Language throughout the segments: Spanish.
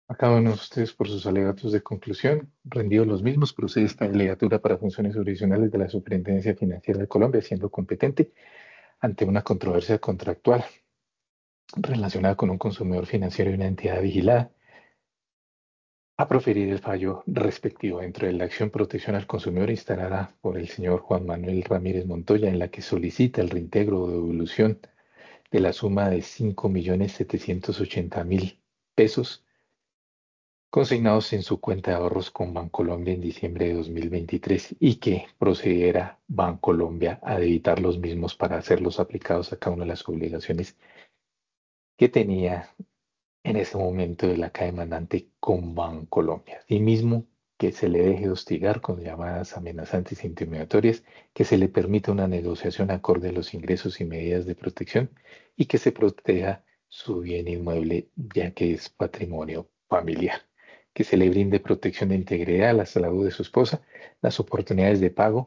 A cada uno de ustedes por sus alegatos de conclusión, rendidos los mismos, procede esta legislatura para funciones jurisdiccionales de la Superintendencia Financiera de Colombia, siendo competente ante una controversia contractual relacionada con un consumidor financiero y una entidad vigilada, a proferir el fallo respectivo dentro de la acción protección al consumidor instalada por el señor Juan Manuel Ramírez Montoya, en la que solicita el reintegro o devolución de la suma de 5.780.000 pesos consignados en su cuenta de ahorros con Bancolombia en diciembre de 2023 y que procediera Bancolombia a debitar los mismos para hacerlos aplicados a cada una de las obligaciones que tenía en ese momento de la caja demandante con Bancolombia. Asimismo, que se le deje de hostigar con llamadas amenazantes e intimidatorias, que se le permita una negociación acorde a los ingresos y medidas de protección y que se proteja su bien inmueble, ya que es patrimonio familiar. Que se le brinde protección de integridad a la salud de su esposa, las oportunidades de pago,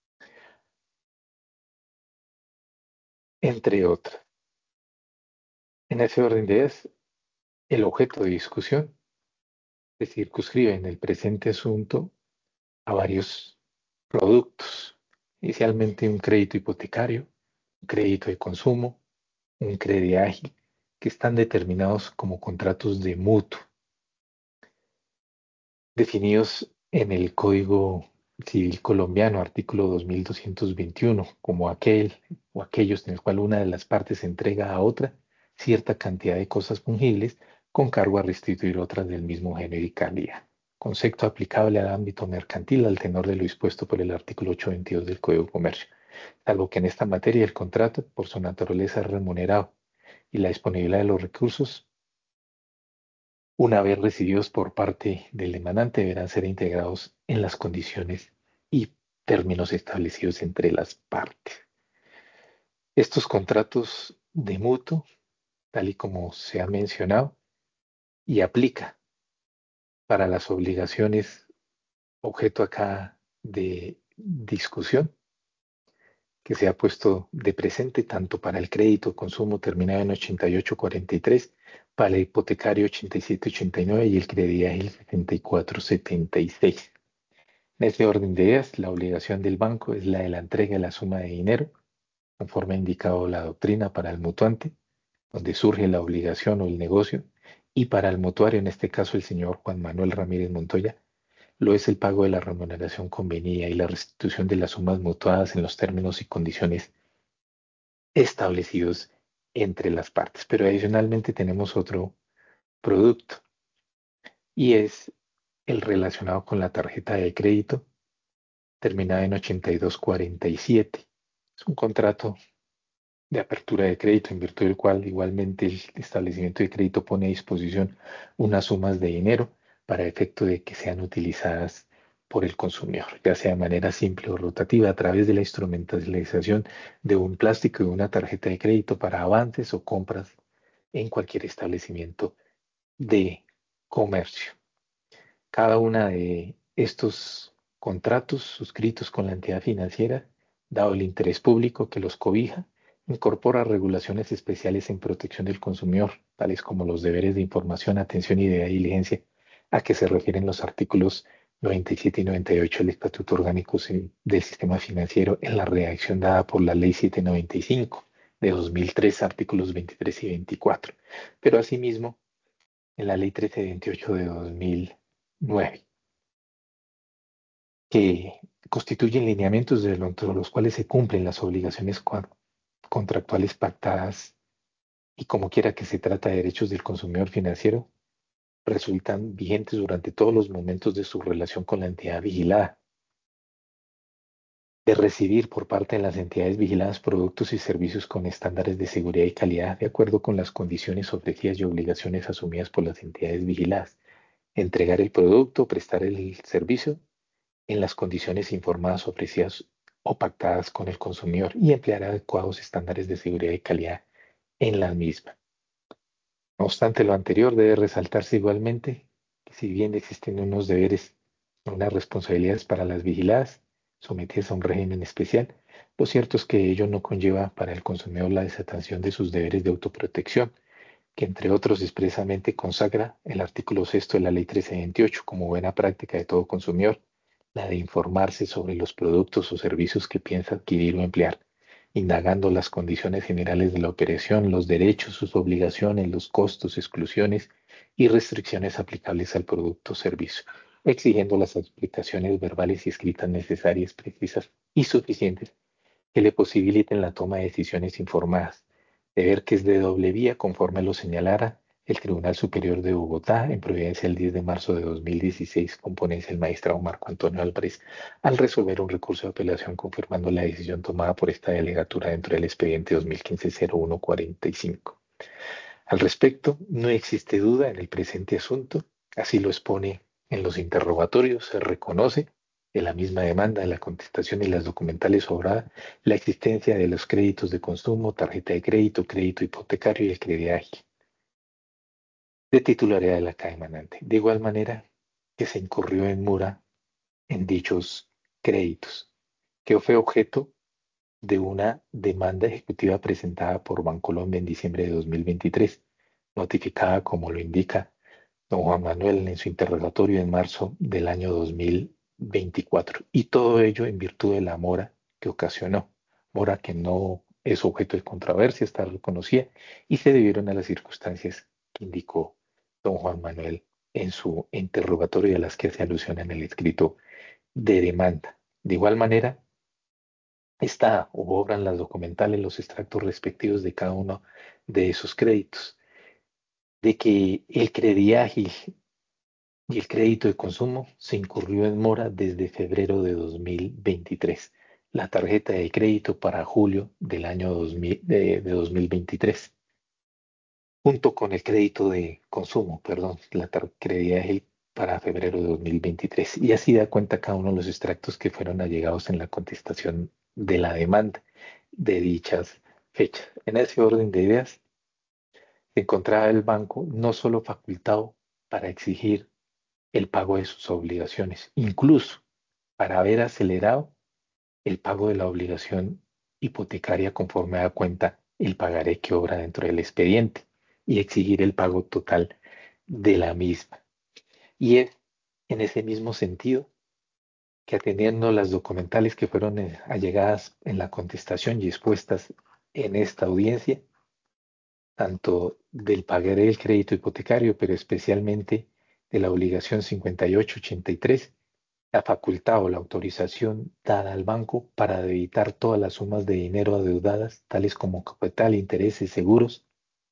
entre otras. En ese orden de ideas, el objeto de discusión se circunscribe en el presente asunto a varios productos. Inicialmente un crédito hipotecario, un crédito de consumo, un crédito ágil, que están determinados como contratos de mutuo, definidos en el Código Civil colombiano, artículo 2221, como aquel o aquellos en el cual una de las partes entrega a otra cierta cantidad de cosas fungibles con cargo a restituir otras del mismo género y calidad. Concepto aplicable al ámbito mercantil al tenor de lo dispuesto por el artículo 822 del Código de Comercio, salvo que en esta materia el contrato, por su naturaleza, es remunerado y la disponibilidad de los recursos, una vez recibidos por parte del demandante, deberán ser integrados en las condiciones y términos establecidos entre las partes. Estos contratos de mutuo, tal y como se ha mencionado, y aplica para las obligaciones objeto acá de discusión, que se ha puesto de presente tanto para el crédito consumo terminado en 8843, para el hipotecario 8789 y el crediaje 7476. En este orden de ideas, la obligación del banco es la de la entrega de la suma de dinero, conforme ha indicado la doctrina para el mutuante, donde surge la obligación o el negocio, y para el mutuario, en este caso el señor Juan Manuel Ramírez Montoya, lo es el pago de la remuneración convenida y la restitución de las sumas mutuadas en los términos y condiciones establecidos entre las partes. Pero adicionalmente tenemos otro producto y es el relacionado con la tarjeta de crédito terminada en 8247. Es un contrato de apertura de crédito en virtud del cual igualmente el establecimiento de crédito pone a disposición unas sumas de dinero para efecto de que sean utilizadas por el consumidor, ya sea de manera simple o rotativa a través de la instrumentalización de un plástico y una tarjeta de crédito para avances o compras en cualquier establecimiento de comercio. Cada una de estos contratos suscritos con la entidad financiera, dado el interés público que los cobija, incorpora regulaciones especiales en protección del consumidor, tales como los deberes de información, atención y de diligencia, a que se refieren los artículos 97 y 98 del Estatuto Orgánico del Sistema Financiero en la redacción dada por la Ley 795 de 2003, artículos 23 y 24, pero asimismo en la Ley 1328 de 2009, que constituyen lineamientos dentro de los cuales se cumplen las obligaciones contractuales pactadas y como quiera que se trata de derechos del consumidor financiero, resultan vigentes durante todos los momentos de su relación con la entidad vigilada, de recibir por parte de las entidades vigiladas productos y servicios con estándares de seguridad y calidad de acuerdo con las condiciones ofrecidas y obligaciones asumidas por las entidades vigiladas, entregar el producto, prestar el servicio en las condiciones informadas, ofrecidas o pactadas con el consumidor y emplear adecuados estándares de seguridad y calidad en la misma. No obstante lo anterior, debe resaltarse igualmente que si bien existen unos deberes, unas responsabilidades para las vigiladas, sometidas a un régimen especial, lo cierto es que ello no conlleva para el consumidor la desatención de sus deberes de autoprotección, que entre otros expresamente consagra el artículo sexto de la Ley 1328 como buena práctica de todo consumidor, la de informarse sobre los productos o servicios que piensa adquirir o emplear, indagando las condiciones generales de la operación, los derechos, sus obligaciones, los costos, exclusiones y restricciones aplicables al producto o servicio, exigiendo las explicaciones verbales y escritas necesarias, precisas y suficientes que le posibiliten la toma de decisiones informadas, de ver que es de doble vía conforme lo señalara el Tribunal Superior de Bogotá en Providencia el 10 de marzo de 2016 con ponencia del magistrado Marco Antonio Álvarez al resolver un recurso de apelación confirmando la decisión tomada por esta delegatura dentro del expediente 2015-0145. Al respecto, no existe duda en el presente asunto, así lo expone en los interrogatorios, se reconoce en la misma demanda, de la contestación y las documentales sobradas, la existencia de los créditos de consumo, tarjeta de crédito, crédito hipotecario y el crediaje de titularidad de la caja emanante. De igual manera que se incurrió en mora en dichos créditos, que fue objeto de una demanda ejecutiva presentada por Bancolombia en diciembre de 2023, notificada como lo indica don Juan Manuel en su interrogatorio en marzo del año 2024. Y todo ello en virtud de la mora que ocasionó, mora que no es objeto de controversia, está reconocida y se debieron a las circunstancias que indicó don Juan Manuel en su interrogatorio y a las que hace alusión en el escrito de demanda. De igual manera, está o obran las documentales los extractos respectivos de cada uno de esos créditos, de que el crediaje y el crédito de consumo se incurrió en mora desde febrero de 2023. La tarjeta de crédito para julio del año 2000, de 2023, junto con el crédito de consumo, perdón, la crediaje para febrero de 2023. Y así da cuenta cada uno de los extractos que fueron allegados en la contestación de la demanda de dichas fechas. En ese orden de ideas, se encontraba el banco no solo facultado para exigir el pago de sus obligaciones, incluso para haber acelerado el pago de la obligación hipotecaria conforme da cuenta el pagaré que obra dentro del expediente y exigir el pago total de la misma. Y es en ese mismo sentido que atendiendo las documentales que fueron allegadas en la contestación y expuestas en esta audiencia, tanto del pagaré del crédito hipotecario, pero especialmente de la obligación 5883, la facultad o la autorización dada al banco para debitar todas las sumas de dinero adeudadas, tales como capital, intereses, seguros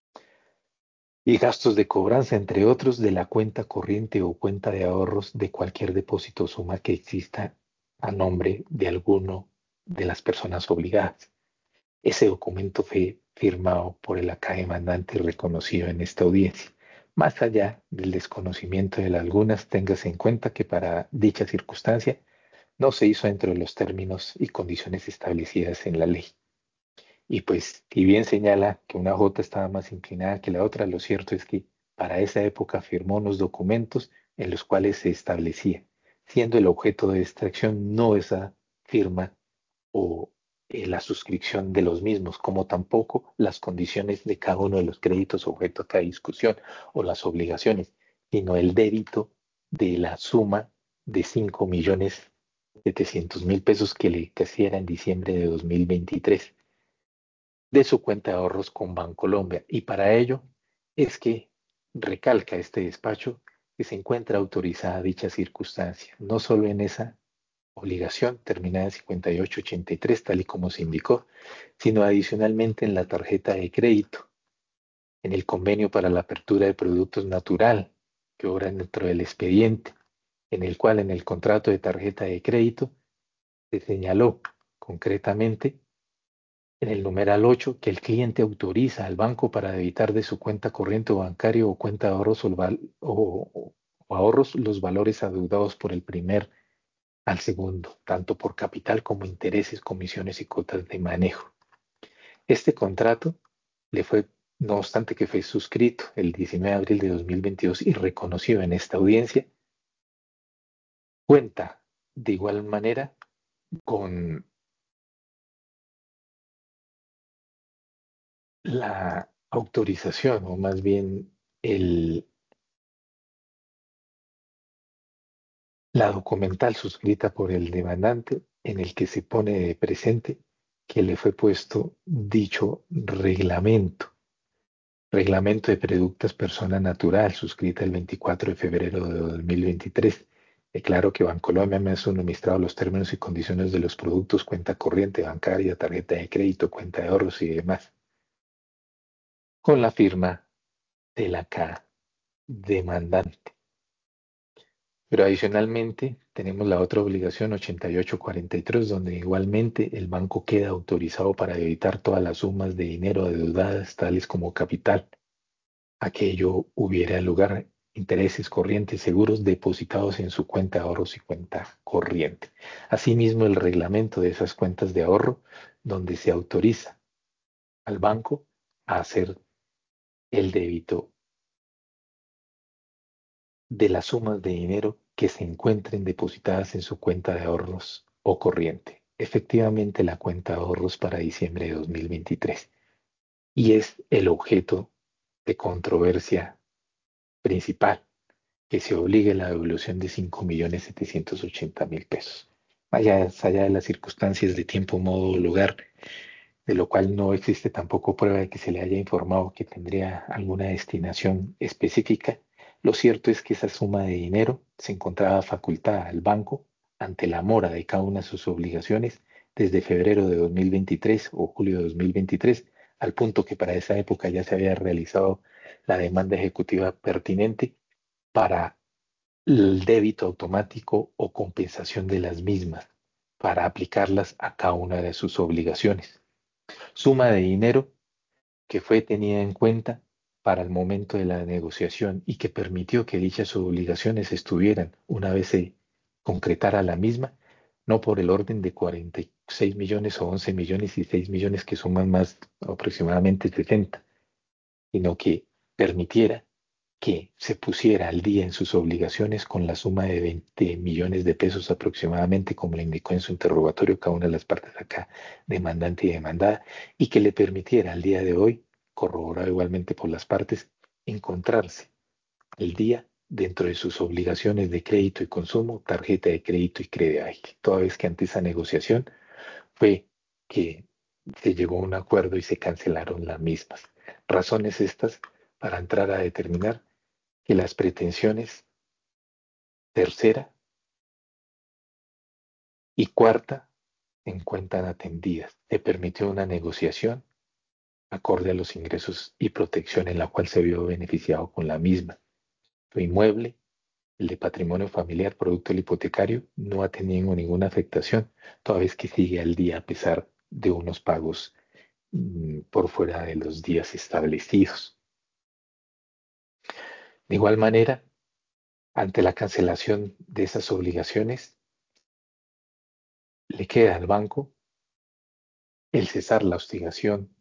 y gastos de cobranza, entre otros, de la cuenta corriente o cuenta de ahorros de cualquier depósito o suma que exista a nombre de alguno de las personas obligadas. Ese documento fue firmado por el acá demandante y reconocido en esta audiencia. Más allá del desconocimiento de las algunas, téngase en cuenta que para dicha circunstancia no se hizo dentro de los términos y condiciones establecidas en la ley. Y pues, si bien señala que una J estaba más inclinada que la otra, lo cierto es que para esa época firmó unos documentos en los cuales se establecía, siendo el objeto de esta acción no esa firma o la suscripción de los mismos, como tampoco las condiciones de cada uno de los créditos objeto de discusión o las obligaciones, sino el débito de la suma de 5.700.000 pesos que le casiera en diciembre de 2023 de su cuenta de ahorros con Bancolombia. Y para ello es que recalca este despacho que se encuentra autorizada dicha circunstancia, no solo en esa obligación terminada en 5883, tal y como se indicó, sino adicionalmente en la tarjeta de crédito, en el convenio para la apertura de productos natural que obran dentro del expediente, en el cual en el contrato de tarjeta de crédito se señaló concretamente en el numeral 8 que el cliente autoriza al banco para debitar de su cuenta corriente o bancaria o cuenta de ahorros o ahorros los valores adeudados por el primer al segundo, tanto por capital como intereses, comisiones y cuotas de manejo. Este contrato le fue, no obstante que fue suscrito el 19 de abril de 2022 y reconocido en esta audiencia, cuenta de igual manera con la autorización, o más bien el, la documental suscrita por el demandante en el que se pone de presente que le fue puesto dicho reglamento. Reglamento de Productos Persona Natural, suscrita el 24 de febrero de 2023. Declaro que Bancolombia me ha suministrado los términos y condiciones de los productos, cuenta corriente bancaria, tarjeta de crédito, cuenta de ahorros y demás, con la firma de la K demandante. Pero adicionalmente tenemos la otra obligación 8843, donde igualmente el banco queda autorizado para evitar todas las sumas de dinero adeudadas, tales como capital, aquello hubiera lugar intereses corrientes seguros depositados en su cuenta de ahorros y cuenta corriente. Asimismo, el reglamento de esas cuentas de ahorro, donde se autoriza al banco a hacer el débito de las sumas de dinero que se encuentren depositadas en su cuenta de ahorros o corriente. Efectivamente, la cuenta de ahorros para diciembre de 2023. Y es el objeto de controversia principal, que se obligue la devolución de 5.780.000 pesos. Más allá de las circunstancias de tiempo, modo, lugar, de lo cual no existe tampoco prueba de que se le haya informado que tendría alguna destinación específica. Lo cierto es que esa suma de dinero se encontraba facultada al banco ante la mora de cada una de sus obligaciones desde febrero de 2023 o julio de 2023, al punto que para esa época ya se había realizado la demanda ejecutiva pertinente para el débito automático o compensación de las mismas, para aplicarlas a cada una de sus obligaciones. Suma de dinero que fue tenida en cuenta para el momento de la negociación y que permitió que dichas obligaciones estuvieran, una vez se concretara la misma, no por el orden de 46 millones o 11 millones y 6 millones que suman más aproximadamente 60, sino que permitiera que se pusiera al día en sus obligaciones con la suma de 20 millones de pesos aproximadamente, como le indicó en su interrogatorio cada una de las partes acá, demandante y demandada, y que le permitiera al día de hoy, corroborado igualmente por las partes, encontrarse el día dentro de sus obligaciones de crédito y consumo, tarjeta de crédito y crédito, toda vez que ante esa negociación fue que se llegó a un acuerdo y se cancelaron las mismas. Razones estas para entrar a determinar que las pretensiones tercera y cuarta se encuentran atendidas. Se permitió una negociación acorde a los ingresos y protección en la cual se vio beneficiado con la misma. Su inmueble, el de patrimonio familiar, producto del hipotecario, no ha tenido ninguna afectación, toda vez que sigue al día a pesar de unos pagos por fuera de los días establecidos. De igual manera, ante la cancelación de esas obligaciones, le queda al banco el cesar la hostigación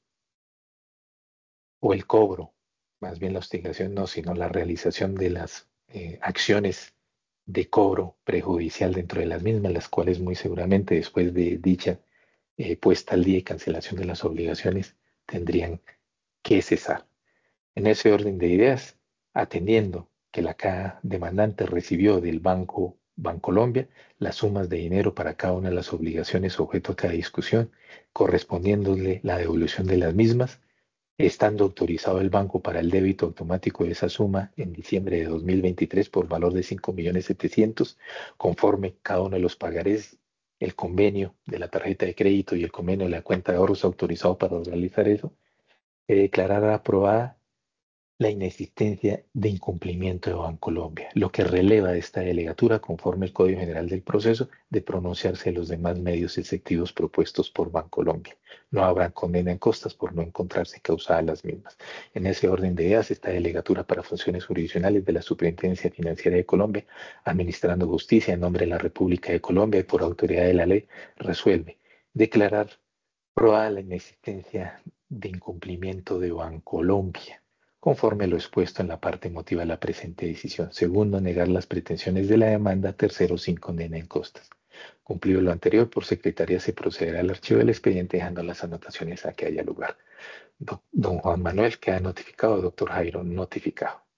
o el cobro, más bien la hostigación no, sino la realización de las acciones de cobro prejudicial dentro de las mismas, las cuales muy seguramente después de dicha puesta al día y cancelación de las obligaciones tendrían que cesar. En ese orden de ideas, atendiendo que la cada demandante recibió del Banco Bancolombia las sumas de dinero para cada una de las obligaciones objeto a cada discusión, correspondiéndole la devolución de las mismas, estando autorizado el banco para el débito automático de esa suma en diciembre de 2023 por valor de 5.700.000, conforme cada uno de los pagarés, el convenio de la tarjeta de crédito y el convenio de la cuenta de ahorros autorizado para realizar eso, se declarará aprobada la inexistencia de incumplimiento de Bancolombia, lo que releva de esta delegatura conforme el Código General del Proceso de pronunciarse los demás medios efectivos propuestos por Bancolombia. No habrá condena en costas por no encontrarse causada las mismas. En ese orden de ideas, esta delegatura para funciones jurisdiccionales de la Superintendencia Financiera de Colombia, administrando justicia en nombre de la República de Colombia y por autoridad de la ley, resuelve declarar probada la inexistencia de incumplimiento de Bancolombia, conforme lo expuesto en la parte emotiva de la presente decisión. Segundo, negar las pretensiones de la demanda. Tercero, sin condena en costas. Cumplido lo anterior, por secretaría se procederá al archivo del expediente dejando las anotaciones a que haya lugar. Don Juan Manuel queda notificado, doctor Jairo notificado.